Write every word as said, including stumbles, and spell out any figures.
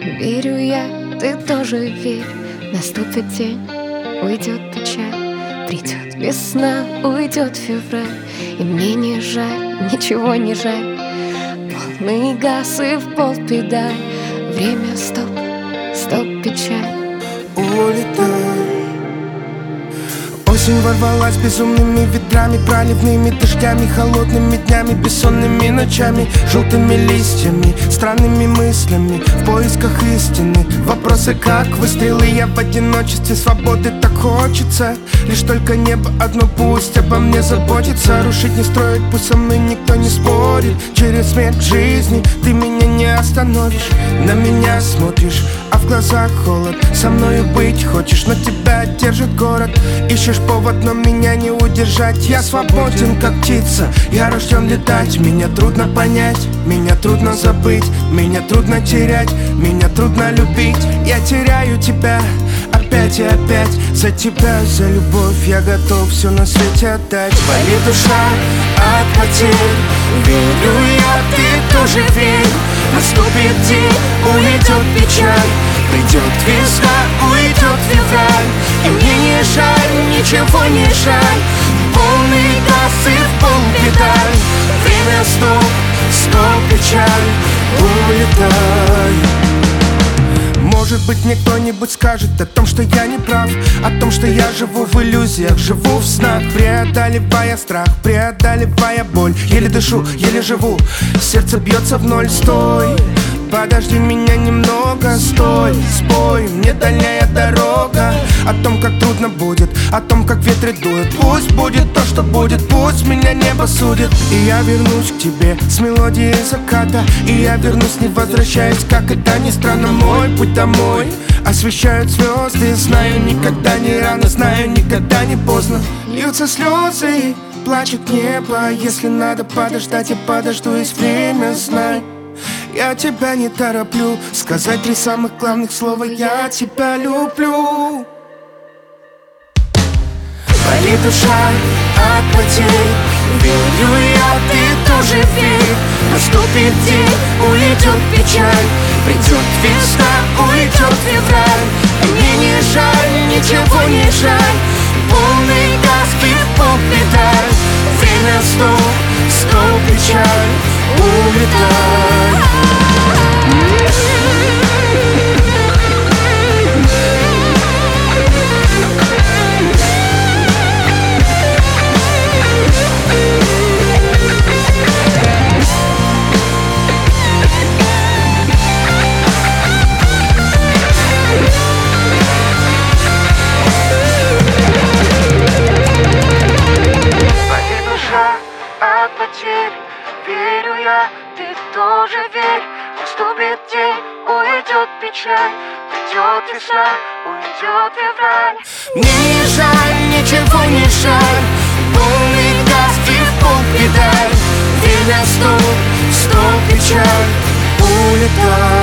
Верю я, ты тоже верь. Наступит день, уйдет печаль, придет весна, уйдет февраль. И мне не жаль, ничего не жаль. Полный газ и в пол педаль. Время стоп, стоп, печаль. Улетай. Осень ворвалась безумными ветрами, проливными дождями, холодными днями, бессонными ночами, желтыми листьями, странными мыслями, в поисках истины. Вопросы как выстрелы, я в одиночестве, свободы так хочется. Лишь только небо одно пусть обо мне заботится. Рушить не строить, пусть со мной никто не спорит. Через смерть жизни ты меня не остановишь. На меня смотришь, а в глазах холод. Со мною быть хочешь, но тебя держит город. Ищешь повод, но меня не удержать. Я свободен, как птица, я рожден летать. Меня трудно понять, меня трудно забыть, меня трудно терять, меня трудно любить. Я теряю тебя опять и опять. За тебя, за любовь я готов все на свете отдать. Болит душа от потерь, верю я, ты тоже верь. Наступит день, уйдет печаль, придет весна, уйдет февраль. И мне не жаль, ничего не жаль. Полный газ и в пол педаль. Время стоп, стоп, печаль. Улетай. Может быть, мне кто-нибудь скажет о том, что я не прав, о том, что я живу в иллюзиях, живу в снах, преодолевая страх, преодолевая боль. Еле дышу, еле живу, сердце бьется в ноль. Стой, подожди меня немного, стой, спой мне дальняя дорога. О том, как трудно будет, о том, как ветры дуют. Пусть будет то, что будет, пусть меня небо судит. И я вернусь к тебе с мелодией заката. И я вернусь, не возвращаясь, как это ни странно. Мой путь домой освещают звезды. Знаю, никогда не рано, знаю, никогда не поздно. Льются слезы, плачет небо. Если надо подождать, я подожду, есть время, знай. Я тебя не тороплю, сказать три самых главных слова: я тебя люблю. Болит душа от потерь, верю я, ты тоже верь. Наступит день, уйдет печаль, придет весна, уйдет февраль. Мне не жаль, ничего не жаль. Полный газ и в пол педаль. Время стоп, стоп, печаль. Улетай. От потерь, верю я, ты тоже верь. Наступит день, уйдет печаль, придет весна, уйдет февраль. Мне не жаль, ничего не жаль. Полный газ и в пол педаль. Время стоп, стоп, печаль. Улетай.